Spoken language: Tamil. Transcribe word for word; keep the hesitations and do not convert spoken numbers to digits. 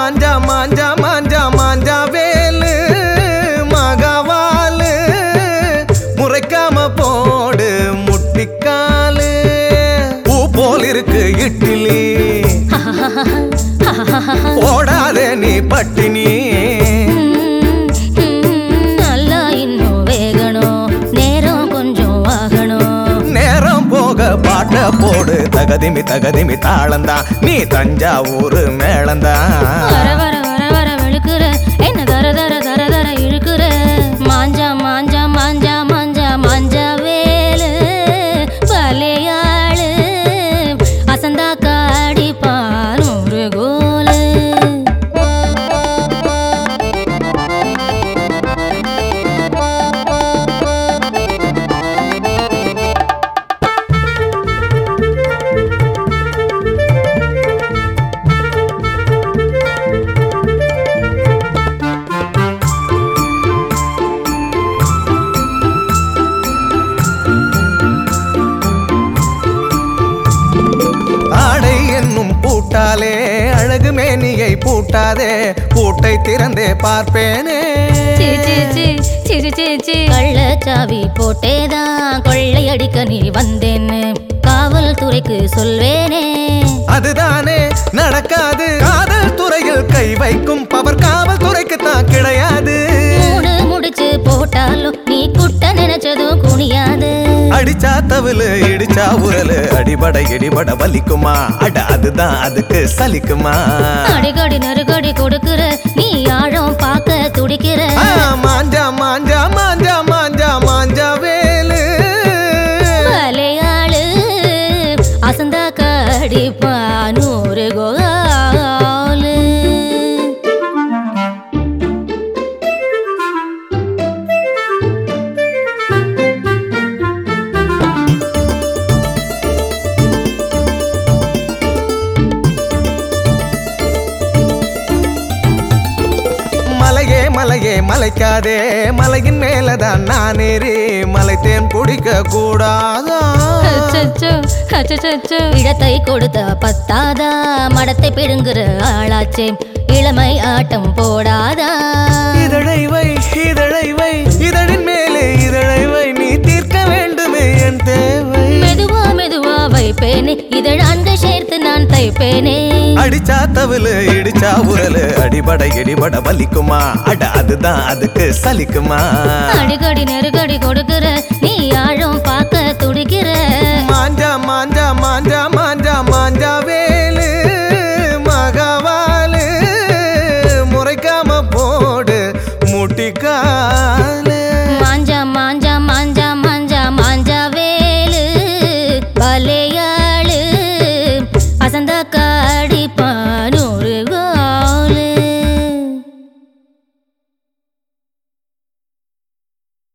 மாஞ்சா மாஞ்சா மாஞ்சா மாஞ்சா வேலு மகவாலு முறைக்காம போடு முட்டிக்காலு பூ போல் இருக்கு இட்லி போடாதே நீ பட்டினி நல்லா இன்னும் வேகணும் நேரம் கொஞ்சம் ஆகணும் நேரம் போக பாட்ட போடு தகதிமி தகதிமி தாளந்தான் நீ தஞ்சாவூர் மேளந்தான் வர வர வர வர வெளுக்குற என்ன தர தர தர தர இழுக்குற மாஞ்சா மாஞ்சா மாஞ்சா மாஞ்சா மாஞ்சா வேலு பலையாளு அசந்தா காடி பானூறு கோலு ஆடை என்னும் பூட்டாலே அழகு மேனியை பூட்டாதே பூட்டை திறந்தே பார்ப்பேனே கள்ளச்சாவி போட்டேதான் கொள்ளையடிக்க நீ வந்தேன்னு காவல்துறைக்கு சொல்வேனே அதுதானே நடக்காது காதல் துறையில் கை வைக்கும் பவர் காவல்துறைக்கு தான் கிடையாது மூணு முடிச்சு போட்டாலும் நீ குட்ட நினைச்சதும் குனியாது அடிச்சா தவிலு இடிச்சா உரலு அடிபட இடிபட வலிக்குமா அட அதுதான் அதுக்கு சலிக்குமா அடிக்கடி நெருக்கடி கொடுக்கிற நீ ஆழம் பார்க்க துடிக்கிற மாஞ்சா மாஞ்சா மாஞ்சா மாஞ்சா மாஞ்சா வேலு மலையாளு அசந்தா காடி பானூறு கோலு மலையே மலையே மலைக்காதே மலையின் மேலதான் நான் ஏறி மலை தேன் குடிக்க கூடாதா இடத்தை கொடுத்த பத்தாதா மடத்தை பிடுங்குற ஆளாச்சே இளமை ஆட்டம் போடாதா இதழை வை இதழை வை இதழின் மேலே இதழை வை நீ தீர்க்க வேண்டுமே என் தேவை மெதுவா மெதுவா வைப்பேனே இதழாண்டு சேர்த்து நான் தைப்பேனே அடிச்சா தவிலு இடிச்சா உரலு அடிபட இடிபட வலிக்குமா அட அதுதான் அதுக்கு சலிக்குமா அடிக்கடி நெருக்கடி கொடுக்கிற நீ ஆழம் பார்க்க